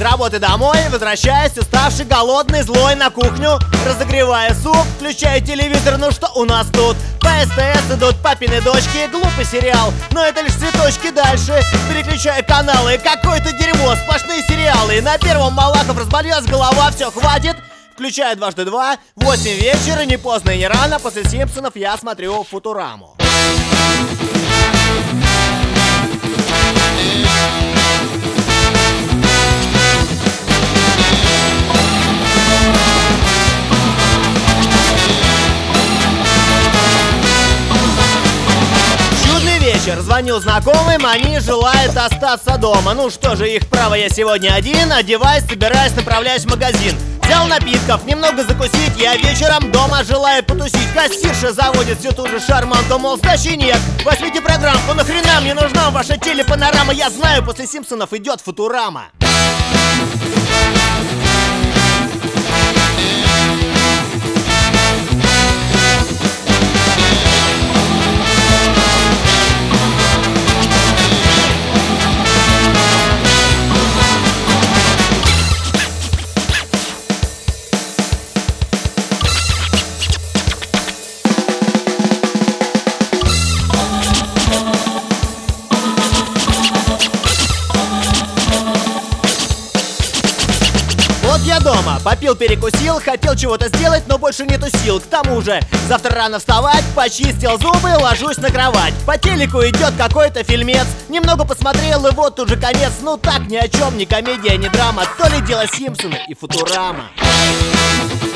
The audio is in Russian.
работы домой, возвращаюсь уставший, голодный, злой на кухню. Разогревая суп, включаю телевизор, ну что у нас тут? По СТС идут папины дочки, глупый сериал, но это лишь цветочки. Дальше переключаю каналы, какое-то дерьмо, сплошные сериалы. На первом Малахов, разболелась голова, все, хватит. Включаю дважды два, 8 вечера, не поздно и не рано. После Симпсонов я смотрю Футураму. Звоню знакомым, они желают остаться дома. Ну что же, их право, я сегодня один. Одеваюсь, собираюсь, направляюсь в магазин. Взял напитков, немного закусить. Я вечером дома желаю потусить. Кассирша заводит всю ту же шарманку, мол, сдачи нет. Возьмите программку, нахрена мне нужна ваша телепанорама? Я знаю, после Симпсонов идет Футурама. Вот я дома, попил, перекусил, хотел чего-то сделать, но больше нету сил. К тому же, завтра рано вставать, почистил зубы, ложусь на кровать. По телеку идет какой-то фильмец, немного посмотрел и вот тут же конец. Ну так ни о чем, ни комедия, ни драма, то ли дело Симпсоны и Футурама.